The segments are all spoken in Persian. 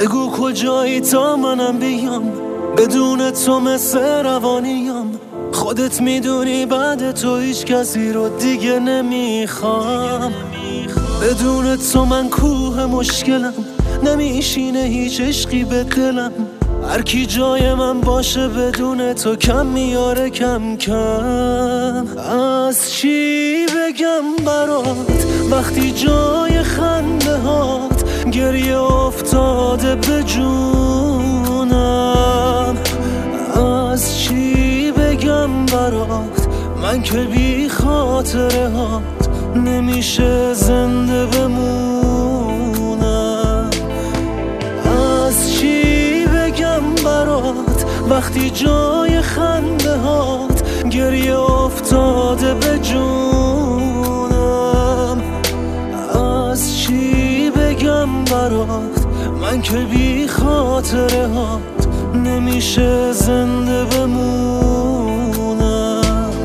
بگو کجایی تا منم بیام، بدون تو مثل روانیم. خودت میدونی بعد تو هیچ کسی رو دیگه نمیخوام. بدون تو من کوه مشکلم، نمیشینه هیچ عشقی به دلم. هر کی جای من باشه بدون تو کم میاره کم کم. از چی بگم برات وقتی جای خنده هات گریه افتاده به جونم. از چی بگم برات من که بی خاطره هات نمیشه زنده بمونم. از چی بگم برات وقتی جای خنده هات گریه افتاده به جونم. از چی بگم برات من که بی خاطره هات نمیشه زنده بمونم.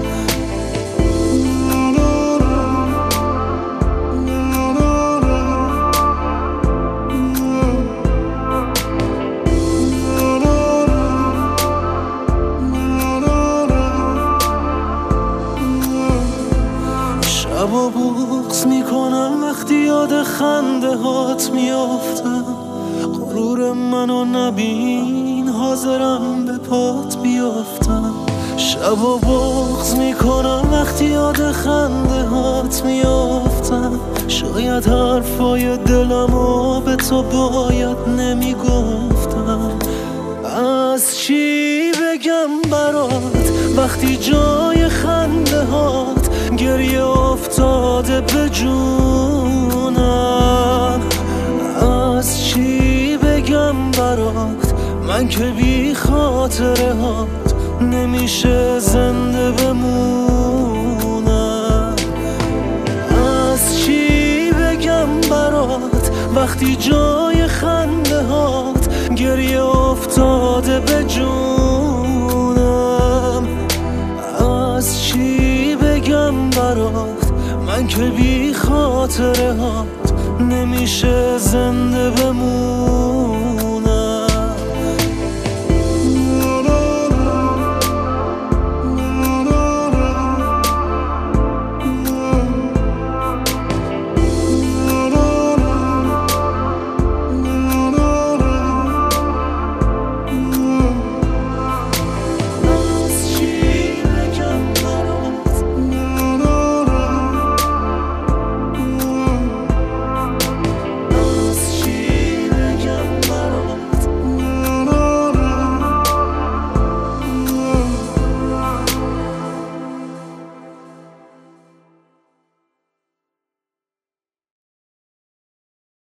شبا بغض میکنم وقتی یاد خنده هات میافتم. غرور منو نبین حاضرم به پات بیافتم. شبا بغض میکنم وقتی یاد خنده هات میافتم. شاید حرفای دلمو به تو باید نمیگفتم. از چی بگم برات وقتی جای خنده هات گریه افتاده به جونم. از چی بگم برات من که بی خاطره هات نمیشه زنده بمونم. از چی بگم برات وقتی جای خنده هات گریه افتاده به جونم. از چی بگم برات من که بی خاطره هات نمیشه زنده بمونم.